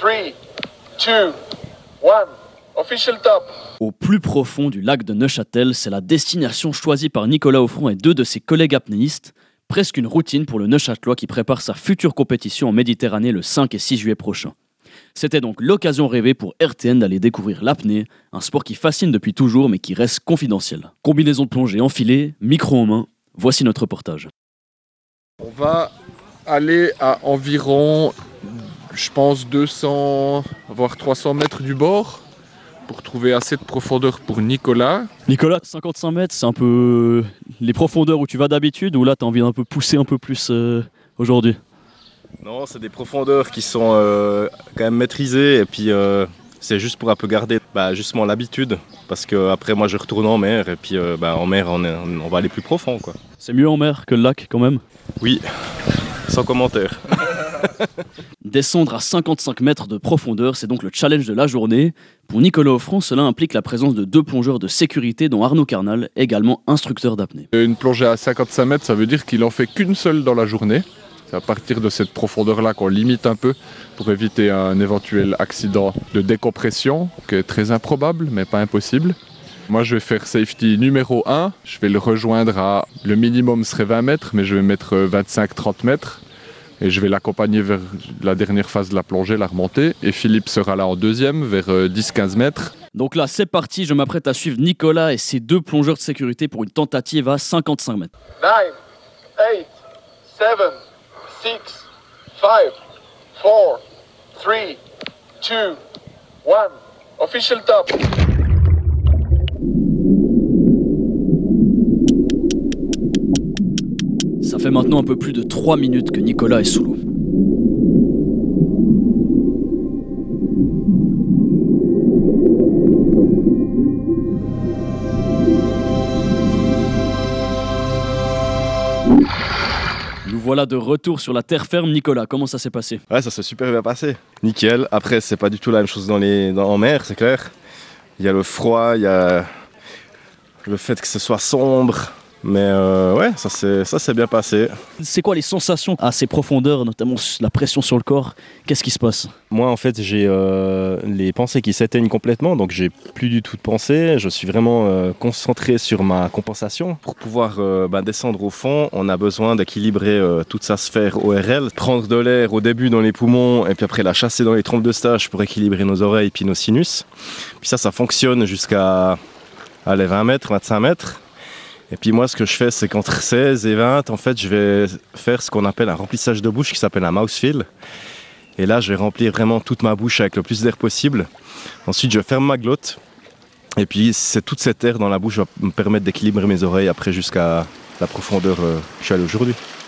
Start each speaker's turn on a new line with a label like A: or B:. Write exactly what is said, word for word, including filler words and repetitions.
A: three, two, one. Official top.
B: Au plus profond du lac de Neuchâtel, c'est la destination choisie par Nicolas Offront et deux de ses collègues apnéistes. Presque une routine pour le Neuchâtelois qui prépare sa future compétition en Méditerranée le cinq et six juillet prochain. C'était donc l'occasion rêvée pour R T N d'aller découvrir l'apnée, un sport qui fascine depuis toujours mais qui reste confidentiel. Combinaison de plongée enfilée, micro en main, voici notre reportage.
C: On va aller à environ, je pense, deux cents voire trois cents mètres du bord pour trouver assez de profondeur pour Nicolas.
B: Nicolas, cinquante-cinq mètres, c'est un peu les profondeurs où tu vas d'habitude ou là tu as envie d'un peu pousser un peu plus euh, aujourd'hui?
D: Non, c'est des profondeurs qui sont euh, quand même maîtrisées et puis euh, c'est juste pour un peu garder bah, justement l'habitude parce que après moi je retourne en mer et puis euh, bah, en mer on, est, on va aller plus profond quoi.
B: C'est mieux en mer que le lac quand même?
D: Oui, sans commentaire.
B: Descendre à cinquante-cinq mètres de profondeur, c'est donc le challenge de la journée. Pour Nicolas Offront, cela implique la présence de deux plongeurs de sécurité, dont Arnaud Carnal, également instructeur d'apnée.
C: Une plongée à cinquante-cinq mètres, ça veut dire qu'il en fait qu'une seule dans la journée. C'est à partir de cette profondeur-là qu'on limite un peu pour éviter un éventuel accident de décompression, qui est très improbable, mais pas impossible. Moi, je vais faire safety numéro un. Je vais le rejoindre à... Le minimum serait vingt mètres, mais je vais mettre vingt-cinq à trente mètres. Et je vais l'accompagner vers la dernière phase de la plongée, la remontée. Et Philippe sera là en deuxième, vers dix à quinze mètres.
B: Donc là, c'est parti. Je m'apprête à suivre Nicolas et ses deux plongeurs de sécurité pour une tentative à cinquante-cinq mètres.
A: nine, eight, seven, six, five, four, three, two, one. Official top.
B: Ça fait maintenant un peu plus de trois minutes que Nicolas est sous l'eau. Nous voilà de retour sur la terre ferme. Nicolas, comment ça s'est passé?
D: Ouais, ça s'est super bien passé. Nickel. Après, c'est pas du tout la même chose dans les, dans, en mer, c'est clair. Il y a le froid, il y a le fait que ce soit sombre. Mais euh, ouais, ça s'est, ça s'est bien passé.
B: C'est quoi les sensations à ces profondeurs, notamment la pression sur le corps? Qu'est-ce qui se passe?
D: Moi, en fait, j'ai euh, les pensées qui s'éteignent complètement, donc j'ai plus du tout de pensée. Je suis vraiment euh, concentré sur ma compensation. Pour pouvoir euh, bah, descendre au fond, on a besoin d'équilibrer euh, toute sa sphère O R L, prendre de l'air au début dans les poumons et puis après la chasser dans les trompes de stage pour équilibrer nos oreilles puis nos sinus. Puis ça, ça fonctionne jusqu'à allez, vingt mètres, vingt-cinq mètres. Et puis moi, ce que je fais, c'est qu'entre seize et vingt, en fait, je vais faire ce qu'on appelle un remplissage de bouche qui s'appelle un mouthfeel. Et là, je vais remplir vraiment toute ma bouche avec le plus d'air possible. Ensuite, je ferme ma glotte. Et puis, c'est toute cette air dans la bouche qui va me permettre d'équilibrer mes oreilles après jusqu'à la profondeur où je suis allé aujourd'hui.